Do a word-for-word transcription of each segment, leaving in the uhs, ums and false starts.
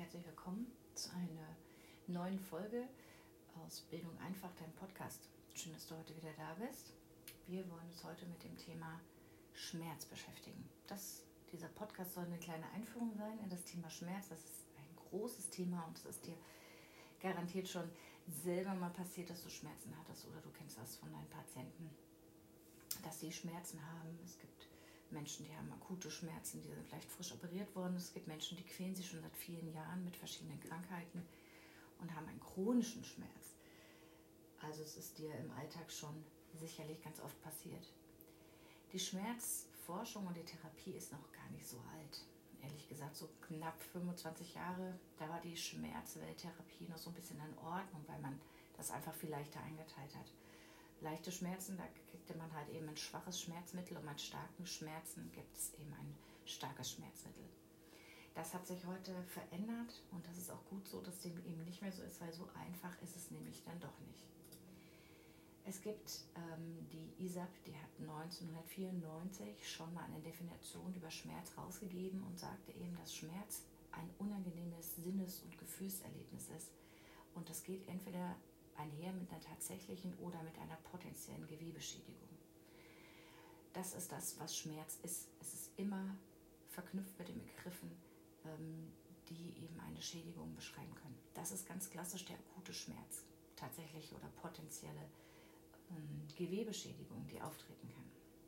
herzlich willkommen zu einer neuen Folge aus Bildung einfach, dein Podcast. Schön, dass du heute wieder da bist. Wir wollen uns heute mit dem Thema Schmerz beschäftigen. Das, dieser Podcast soll eine kleine Einführung sein in das Thema Schmerz. Das ist ein großes Thema und es ist dir garantiert schon selber mal passiert, dass du Schmerzen hattest oder du kennst das von deinen Patienten, dass sie Schmerzen haben. Es gibt Menschen, die haben akute Schmerzen, die sind vielleicht frisch operiert worden. Es gibt Menschen, die quälen sich schon seit vielen Jahren mit verschiedenen Krankheiten und haben einen chronischen Schmerz. Also es ist dir im Alltag schon sicherlich ganz oft passiert. Die Schmerzforschung und die Therapie ist noch gar nicht so alt. Ehrlich gesagt, so knapp fünfundzwanzig Jahre, da war die Schmerzwelttherapie noch so ein bisschen in Ordnung, weil man das einfach viel leichter eingeteilt hat. Leichte Schmerzen, da kriegte man halt eben ein schwaches Schmerzmittel und bei starken Schmerzen gibt es eben ein starkes Schmerzmittel. Das hat sich heute verändert und das ist auch gut so, dass dem eben nicht mehr so ist, weil so einfach ist es nämlich dann doch nicht. Es gibt ähm, die I S A P, die hat neunzehnhundertvierundneunzig schon mal eine Definition über Schmerz rausgegeben und sagte eben, dass Schmerz ein unangenehmes Sinnes- und Gefühlserlebnis ist. Und das geht entweder einher mit einer tatsächlichen oder mit einer potenziellen Gewebeschädigung. Das ist das, was Schmerz ist. Es ist immer verknüpft mit den Begriffen, ähm, die eben eine Schädigung beschreiben können. Das ist ganz klassisch der akute Schmerz, tatsächliche oder potenzielle ähm, Gewebeschädigung, die auftreten kann.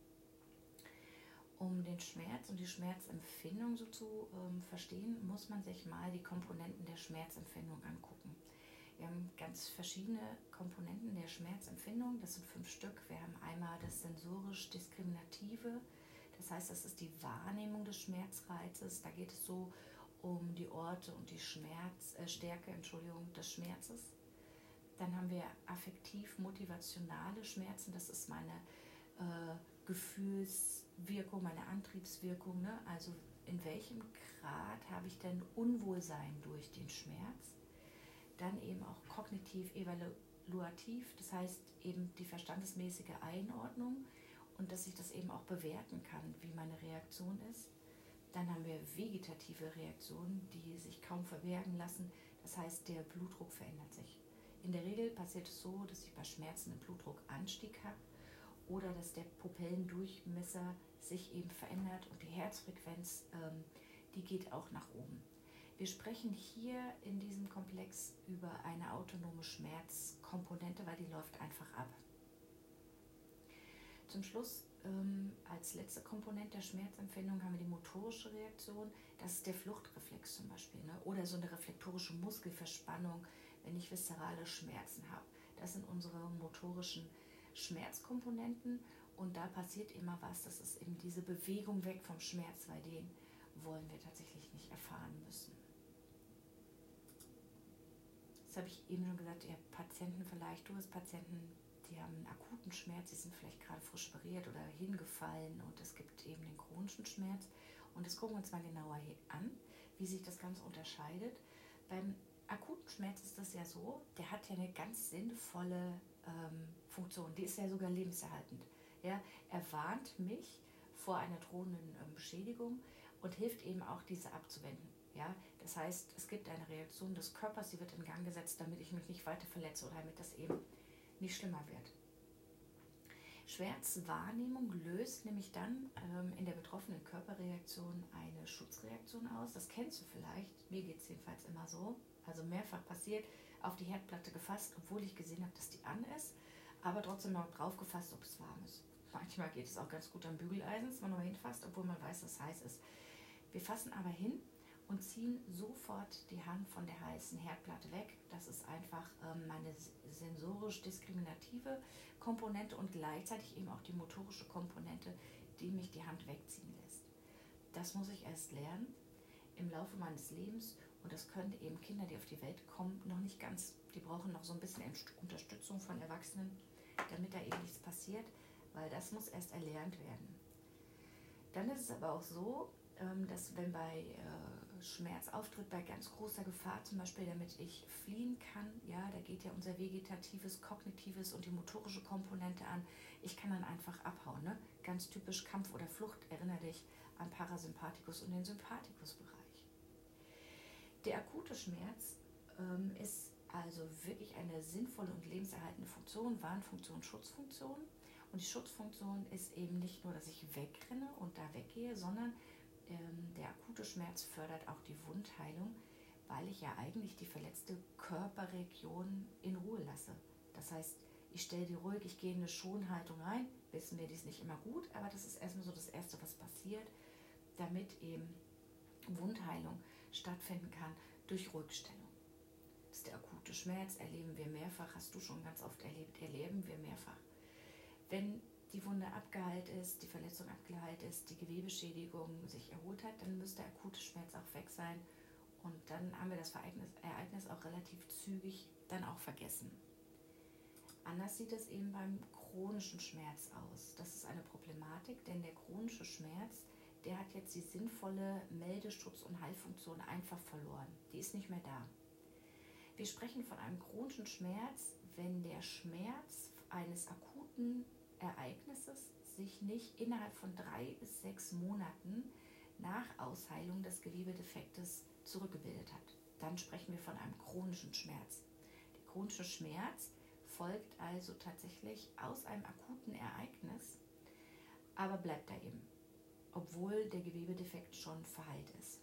Um den Schmerz und die Schmerzempfindung so zu ähm, verstehen, muss man sich mal die Komponenten der Schmerzempfindung angucken. Wir haben ganz verschiedene Komponenten der Schmerzempfindung, das sind fünf Stück. Wir haben einmal das sensorisch-diskriminative, das heißt, das ist die Wahrnehmung des Schmerzreizes. Da geht es so um die Orte und die Schmerz, äh, Stärke Entschuldigung, des Schmerzes. Dann haben wir affektiv-motivationale Schmerzen, das ist meine äh, Gefühlswirkung, meine Antriebswirkung, ne? Also in welchem Grad habe ich denn Unwohlsein durch den Schmerz? Dann eben auch kognitiv-evaluativ, das heißt eben die verstandesmäßige Einordnung und dass ich das eben auch bewerten kann, wie meine Reaktion ist. Dann haben wir vegetative Reaktionen, die sich kaum verbergen lassen, das heißt der Blutdruck verändert sich. In der Regel passiert es so, dass ich bei Schmerzen einen Blutdruckanstieg habe oder dass der Pupillendurchmesser sich eben verändert und die Herzfrequenz, ähm, die geht auch nach oben. Wir sprechen hier in diesem Komplex über eine autonome Schmerzkomponente, weil die läuft einfach ab. Zum Schluss, ähm, als letzte Komponente der Schmerzempfindung, haben wir die motorische Reaktion. Das ist der Fluchtreflex zum Beispiel, ne? Oder so eine reflektorische Muskelverspannung, wenn ich viszerale Schmerzen habe. Das sind unsere motorischen Schmerzkomponenten und da passiert immer was. Das ist eben diese Bewegung weg vom Schmerz, weil den wollen wir tatsächlich nicht erfahren müssen. Das habe ich eben schon gesagt, ihr habt Patienten vielleicht, du hast Patienten, die haben einen akuten Schmerz, die sind vielleicht gerade frisch operiert oder hingefallen und es gibt eben den chronischen Schmerz. Und das gucken wir uns mal genauer an, wie sich das Ganze unterscheidet. Beim akuten Schmerz ist das ja so, der hat ja eine ganz sinnvolle ähm, Funktion, die ist ja sogar lebenserhaltend. Ja, er warnt mich vor einer drohenden ähm, Beschädigung und hilft eben auch, diese abzuwenden. Ja, das heißt, es gibt eine Reaktion des Körpers, die wird in Gang gesetzt, damit ich mich nicht weiter verletze oder damit das eben nicht schlimmer wird. Schmerzwahrnehmung löst nämlich dann ähm, in der betroffenen Körperreaktion eine Schutzreaktion aus. Das kennst du vielleicht, mir geht es jedenfalls immer so, also mehrfach passiert, auf die Herdplatte gefasst, obwohl ich gesehen habe, dass die an ist, aber trotzdem noch drauf gefasst, ob es warm ist. Manchmal geht es auch ganz gut am Bügeleisen, dass man noch hinfasst, obwohl man weiß, dass es heiß ist. Wir fassen aber hin und ziehen sofort die Hand von der heißen Herdplatte weg. Das ist einfach ähm, meine sensorisch-diskriminative Komponente und gleichzeitig eben auch die motorische Komponente, die mich die Hand wegziehen lässt. Das muss ich erst lernen im Laufe meines Lebens und das können eben Kinder, die auf die Welt kommen, noch nicht ganz. Die brauchen noch so ein bisschen Unterstützung von Erwachsenen, damit da eben nichts passiert, weil das muss erst erlernt werden. Dann ist es aber auch so, dass wenn bei Schmerz auftritt, bei ganz großer Gefahr zum Beispiel, damit ich fliehen kann, ja, da geht ja unser vegetatives, kognitives und die motorische Komponente an. Ich kann dann einfach abhauen, ne? Ganz typisch Kampf oder Flucht, erinnere dich an Parasympathikus und den Sympathikusbereich. Der akute Schmerz ähm, ist also wirklich eine sinnvolle und lebenserhaltende Funktion, Warnfunktion, Schutzfunktion. Und die Schutzfunktion ist eben nicht nur, dass ich wegrenne und da weggehe, sondern ähm, der akute Schmerz fördert auch die Wundheilung, weil ich ja eigentlich die verletzte Körperregion in Ruhe lasse. Das heißt, ich stelle die ruhig, ich gehe in eine Schonhaltung rein, wissen wir, die ist nicht immer gut, aber das ist erstmal so das Erste, was passiert, damit eben Wundheilung stattfinden kann durch Ruhigstellung. Das ist der akute Schmerz, erleben wir mehrfach, hast du schon ganz oft erlebt, erleben wir mehrfach. Wenn die Wunde abgeheilt ist, die Verletzung abgeheilt ist, die Gewebeschädigung sich erholt hat, dann müsste der akute Schmerz auch weg sein und dann haben wir das Ereignis, Ereignis auch relativ zügig dann auch vergessen. Anders sieht es eben beim chronischen Schmerz aus. Das ist eine Problematik, denn der chronische Schmerz, der hat jetzt die sinnvolle Meldeschutz- und Heilfunktion einfach verloren. Die ist nicht mehr da. Wir sprechen von einem chronischen Schmerz, wenn der Schmerz eines akuten Ereignisses sich nicht innerhalb von drei bis sechs Monaten nach Ausheilung des Gewebedefektes zurückgebildet hat. Dann sprechen wir von einem chronischen Schmerz. Der chronische Schmerz folgt also tatsächlich aus einem akuten Ereignis, aber bleibt da eben, obwohl der Gewebedefekt schon verheilt ist.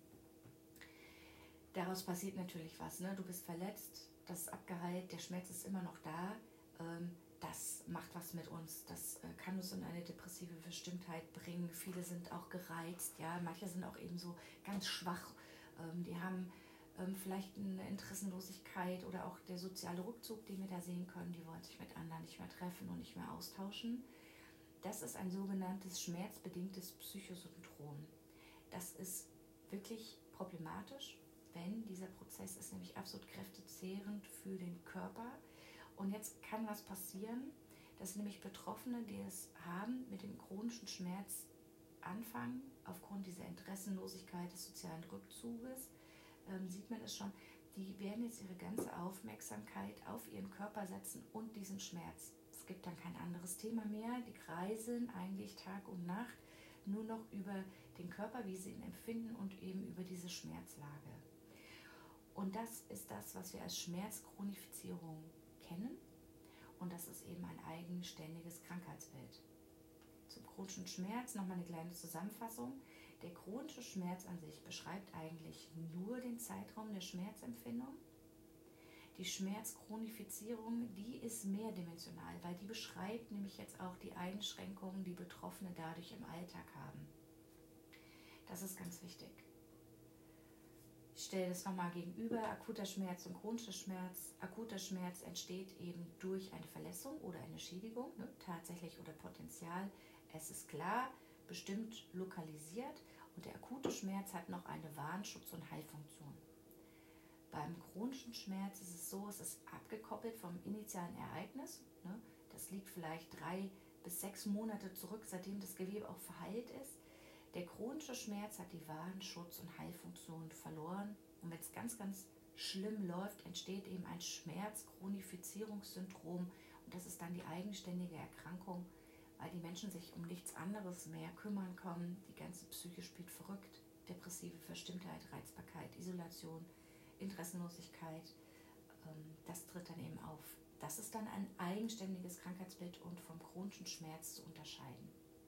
Daraus passiert natürlich was, ne? Du bist verletzt, das ist abgeheilt, der Schmerz ist immer noch da, ähm, das macht was mit uns, das äh, kann uns in eine depressive Verstimmtheit bringen. Viele sind auch gereizt, ja, manche sind auch eben so ganz schwach, ähm, die haben ähm, vielleicht eine Interessenlosigkeit oder auch der soziale Rückzug, den wir da sehen können, die wollen sich mit anderen nicht mehr treffen und nicht mehr austauschen. Das ist ein sogenanntes schmerzbedingtes Psychosyndrom. Das ist wirklich problematisch, wenn dieser Prozess ist nämlich absolut kräftezehrend für den Körper. Und jetzt kann was passieren, dass nämlich Betroffene, die es haben, mit dem chronischen Schmerz anfangen, aufgrund dieser Interessenlosigkeit des sozialen Rückzuges, ähm, sieht man es schon, die werden jetzt ihre ganze Aufmerksamkeit auf ihren Körper setzen und diesen Schmerz. Es gibt dann kein anderes Thema mehr, die kreiseln eigentlich Tag und Nacht nur noch über den Körper, wie sie ihn empfinden und eben über diese Schmerzlage. Und das ist das, was wir als Schmerzchronifizierung kennen und das ist eben ein eigenständiges Krankheitsbild. Zum chronischen Schmerz nochmal eine kleine Zusammenfassung. Der chronische Schmerz an sich beschreibt eigentlich nur den Zeitraum der Schmerzempfindung. Die Schmerzchronifizierung, die ist mehrdimensional, weil die beschreibt nämlich jetzt auch die Einschränkungen, die Betroffene dadurch im Alltag haben. Das ist ganz wichtig. Ich stelle das nochmal gegenüber, akuter Schmerz und chronischer Schmerz. Akuter Schmerz entsteht eben durch eine Verletzung oder eine Schädigung, ne, tatsächlich oder Potenzial. Es ist klar, bestimmt lokalisiert und der akute Schmerz hat noch eine Warnschutz- und Heilfunktion. Beim chronischen Schmerz ist es so, es ist abgekoppelt vom initialen Ereignis. Ne? Das liegt vielleicht drei bis sechs Monate zurück, seitdem das Gewebe auch verheilt ist. Der chronische Schmerz hat die Warnschutz- und Heilfunktion verloren. Und wenn es ganz, ganz schlimm läuft, entsteht eben ein Schmerzchronifizierungssyndrom. Und das ist dann die eigenständige Erkrankung, weil die Menschen sich um nichts anderes mehr kümmern können. Die ganze Psyche spielt verrückt. Depressive Verstimmtheit, Reizbarkeit, Isolation, Interessenlosigkeit, das tritt dann eben auf. Das ist dann ein eigenständiges Krankheitsbild und vom chronischen Schmerz zu unterscheiden.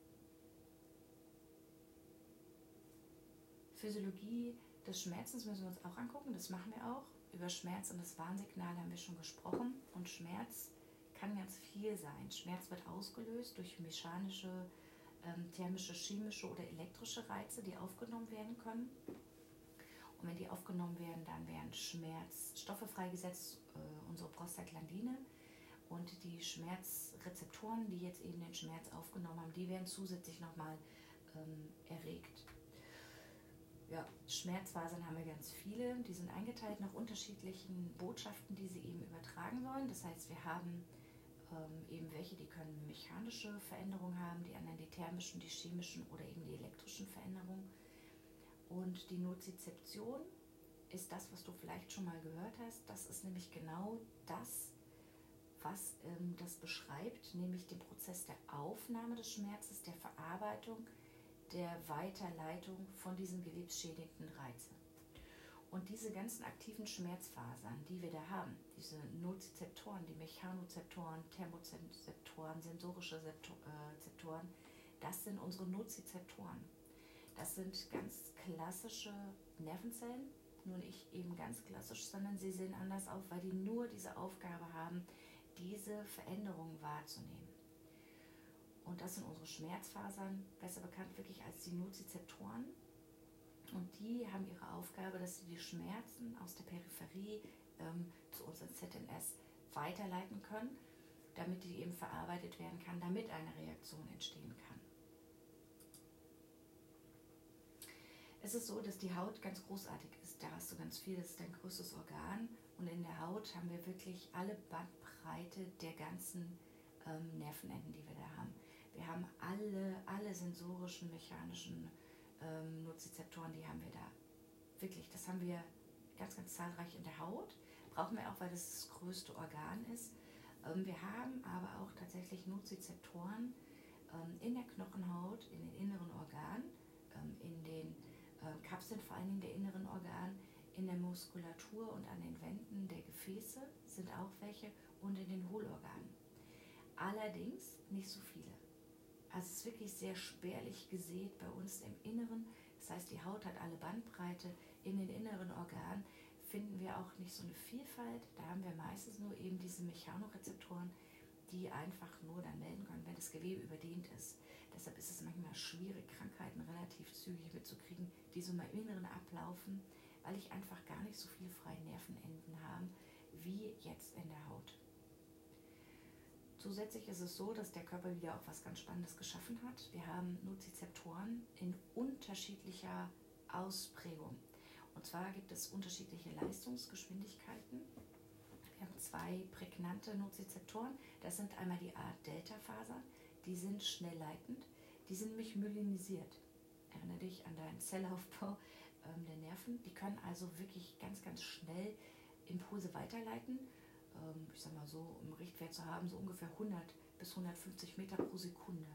Physiologie des Schmerzens müssen wir uns auch angucken, das machen wir auch. Über Schmerz und das Warnsignal haben wir schon gesprochen und Schmerz kann ganz viel sein. Schmerz wird ausgelöst durch mechanische, ähm, thermische, chemische oder elektrische Reize, die aufgenommen werden können. Und wenn die aufgenommen werden, dann werden Schmerzstoffe freigesetzt, äh, unsere Prostaglandine. Und die Schmerzrezeptoren, die jetzt eben den Schmerz aufgenommen haben, die werden zusätzlich nochmal ähm, erregt. Ja, Schmerzfasern haben wir ganz viele. Die sind eingeteilt nach unterschiedlichen Botschaften, die sie eben übertragen sollen. Das heißt, wir haben ähm, eben welche, die können mechanische Veränderungen haben, die anderen die thermischen, die chemischen oder eben die elektrischen Veränderungen. Und die Nozizeption ist das, was du vielleicht schon mal gehört hast. Das ist nämlich genau das, was ähm, das beschreibt, nämlich den Prozess der Aufnahme des Schmerzes, der Verarbeitung, der Weiterleitung von diesen gewebsschädigenden Reizen. Und diese ganzen aktiven Schmerzfasern, die wir da haben, diese Nozizeptoren, die Mechanozeptoren, Thermozeptoren, sensorische Rezeptoren, das sind unsere Nozizeptoren. Das sind ganz klassische Nervenzellen, nur nicht eben ganz klassisch, sondern sie sehen anders aus, weil die nur diese Aufgabe haben, diese Veränderungen wahrzunehmen. Und das sind unsere Schmerzfasern, besser bekannt wirklich als die Nozizeptoren. Und die haben ihre Aufgabe, dass sie die Schmerzen aus der Peripherie ähm, zu unseren Z N S weiterleiten können, damit die eben verarbeitet werden kann, damit eine Reaktion entstehen kann. Es ist so, dass die Haut ganz großartig ist. Da hast du ganz viel, das ist dein größtes Organ. Und in der Haut haben wir wirklich alle Bandbreite der ganzen ähm, Nervenenden, die wir da haben. Wir haben alle, alle sensorischen, mechanischen ähm, Nozizeptoren, die haben wir da. Wirklich, das haben wir ganz, ganz zahlreich in der Haut. Brauchen wir auch, weil das das größte Organ ist. Ähm, wir haben aber auch tatsächlich Nozizeptoren ähm, in der Knochenhaut, in den inneren Organen, ähm, in den äh, Kapseln vor allen Dingen der inneren Organe, in der Muskulatur und an den Wänden der Gefäße sind auch welche und in den Hohlorganen. Allerdings nicht so viele. Also es ist wirklich sehr spärlich gesät bei uns im Inneren. Das heißt, die Haut hat alle Bandbreite. In den inneren Organen finden wir auch nicht so eine Vielfalt. Da haben wir meistens nur eben diese Mechanorezeptoren, die einfach nur dann melden können, wenn das Gewebe überdehnt ist. Deshalb ist es manchmal schwierig, Krankheiten relativ zügig mitzukriegen, die so mal im Inneren ablaufen, weil ich einfach gar nicht so viele freie Nervenenden habe, wie jetzt in der Haut. Zusätzlich ist es so, dass der Körper wieder auch was ganz Spannendes geschaffen hat. Wir haben Nozizeptoren in unterschiedlicher Ausprägung. Und zwar gibt es unterschiedliche Leistungsgeschwindigkeiten. Wir haben zwei prägnante Nozizeptoren. Das sind einmal die A-Delta-Fasern. Die sind schnell leitend. Die sind nämlich myelinisiert. Erinnere dich an deinen Zellaufbau ähm, der Nerven. Die können also wirklich ganz, ganz schnell Impulse weiterleiten. Ich sag mal so, um Richtwert zu haben, so ungefähr hundert bis hundertfünfzig Meter pro Sekunde.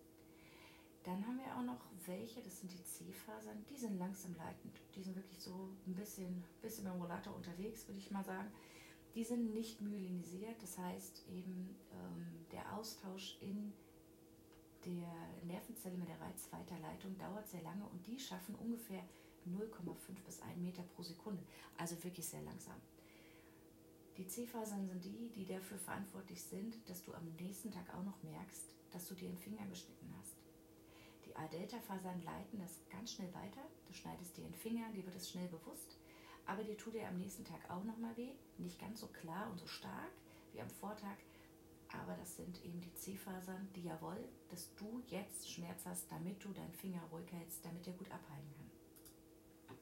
Dann haben wir auch noch welche, das sind die C-Fasern, die sind langsam leitend. Die sind wirklich so ein bisschen, bisschen beim Rollator unterwegs, würde ich mal sagen. Die sind nicht myelinisiert, das heißt eben ähm, der Austausch in der Nervenzelle mit der Reizweiterleitung dauert sehr lange und die schaffen ungefähr null Komma fünf bis ein Meter pro Sekunde, also wirklich sehr langsam. Die C-Fasern sind die, die dafür verantwortlich sind, dass du am nächsten Tag auch noch merkst, dass du dir den Finger geschnitten hast. Die A-Delta-Fasern leiten das ganz schnell weiter. Du schneidest dir den Finger, dir wird es schnell bewusst, aber dir tut dir am nächsten Tag auch nochmal weh. Nicht ganz so klar und so stark wie am Vortag, aber das sind eben die C-Fasern, die ja wollen, dass du jetzt Schmerz hast, damit du deinen Finger ruhig hältst, damit er gut abheilen kann.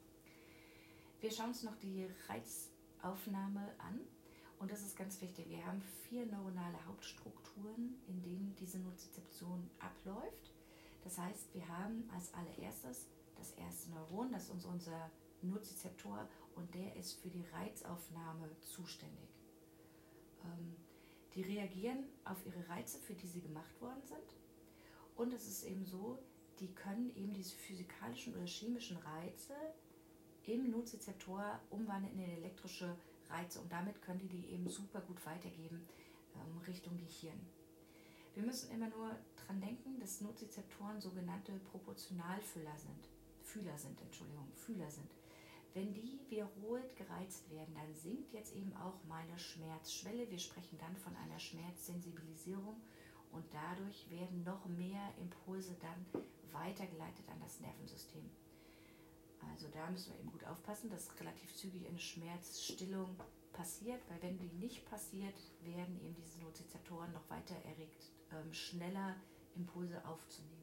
Wir schauen uns noch die Reizaufnahme an. Und das ist ganz wichtig. Wir haben vier neuronale Hauptstrukturen, in denen diese Nozizeption abläuft. Das heißt, wir haben als allererstes das erste Neuron, das ist unser Nozizeptor und der ist für die Reizaufnahme zuständig. Ähm, die reagieren auf ihre Reize, für die sie gemacht worden sind. Und es ist eben so, die können eben diese physikalischen oder chemischen Reize im Nozizeptor umwandeln in elektrische Reize und damit können die die eben super gut weitergeben ähm, Richtung Gehirn. Wir müssen immer nur dran denken, dass Nozizeptoren sogenannte Proportionalfühler sind. Fühler sind, Entschuldigung, Fühler sind. Wenn die wiederholt gereizt werden, dann sinkt jetzt eben auch meine Schmerzschwelle. Wir sprechen dann von einer Schmerzsensibilisierung und dadurch werden noch mehr Impulse dann weitergeleitet an das Nervensystem. Also da müssen wir eben gut aufpassen, dass relativ zügig eine Schmerzstillung passiert, weil wenn die nicht passiert, werden eben diese Nozizeptoren noch weiter erregt, ähm, schneller Impulse aufzunehmen.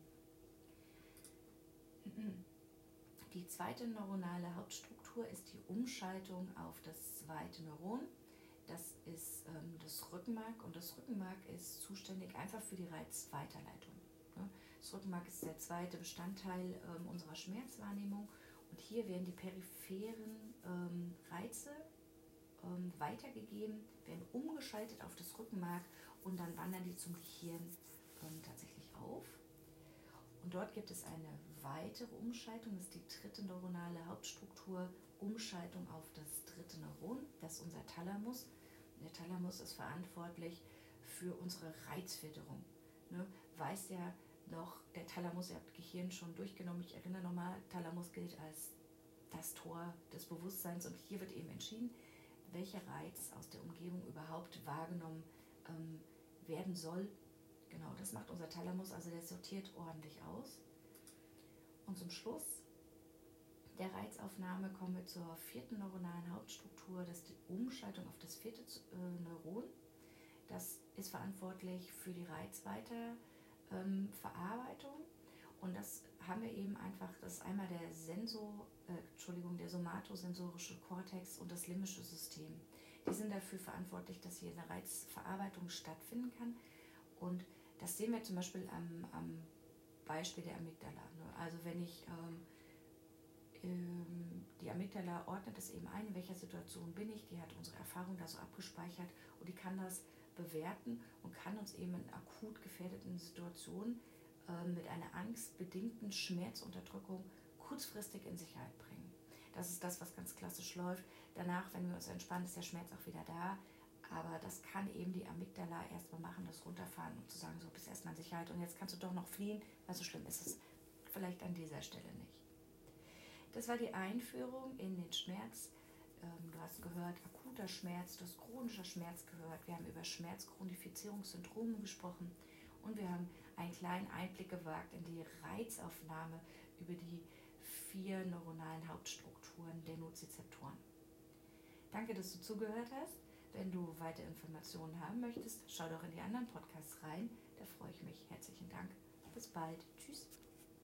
Die zweite neuronale Hauptstruktur ist die Umschaltung auf das zweite Neuron. Das ist ähm, das Rückenmark und das Rückenmark ist zuständig einfach für die Reizweiterleitung. Das Rückenmark ist der zweite Bestandteil ähm, unserer Schmerzwahrnehmung. Und hier werden die peripheren ähm, Reize ähm, weitergegeben, werden umgeschaltet auf das Rückenmark und dann wandern die zum Gehirn ähm, tatsächlich auf. Und dort gibt es eine weitere Umschaltung, das ist die dritte neuronale Hauptstruktur Umschaltung auf das dritte Neuron, das ist unser Thalamus. Der Thalamus ist verantwortlich für unsere Reizfilterung. Ne? Weiß ja noch, der Thalamus, ihr habt Gehirn schon durchgenommen, ich erinnere nochmal, Thalamus gilt als das Tor des Bewusstseins und hier wird eben entschieden, welcher Reiz aus der Umgebung überhaupt wahrgenommen ähm, werden soll. Genau, das macht unser Thalamus, also der sortiert ordentlich aus. Und zum Schluss der Reizaufnahme kommen wir zur vierten neuronalen Hauptstruktur, das ist die Umschaltung auf das vierte äh, Neuron. Das ist verantwortlich für die Reizweiterverarbeitung ähm, und das haben wir eben einfach, das ist einmal der Sensor, äh, Entschuldigung, der somatosensorische Kortex und das limbische System. Die sind dafür verantwortlich, dass hier eine Reizverarbeitung stattfinden kann und das sehen wir zum Beispiel am, am Beispiel der Amygdala. Ne? Also wenn ich ähm, die Amygdala ordnet es eben ein, in welcher Situation bin ich, die hat unsere Erfahrung da so abgespeichert und die kann das bewerten und kann uns eben in akut gefährdeten Situationen äh, mit einer angstbedingten Schmerzunterdrückung kurzfristig in Sicherheit bringen. Das ist das, was ganz klassisch läuft. Danach, wenn wir uns entspannen, ist der Schmerz auch wieder da, aber das kann eben die Amygdala erstmal machen, das runterfahren und zu sagen, so bist erstmal in Sicherheit und jetzt kannst du doch noch fliehen, weil so schlimm ist es vielleicht an dieser Stelle nicht. Das war die Einführung in den Schmerz. Du hast gehört, akuter Schmerz, du hast chronischer Schmerz gehört. Wir haben über Schmerzchronifizierungssyndrome gesprochen und wir haben einen kleinen Einblick gewagt in die Reizaufnahme über die vier neuronalen Hauptstrukturen der Nozizeptoren. Danke, dass du zugehört hast. Wenn du weitere Informationen haben möchtest, schau doch in die anderen Podcasts rein. Da freue ich mich. Herzlichen Dank. Bis bald. Tschüss.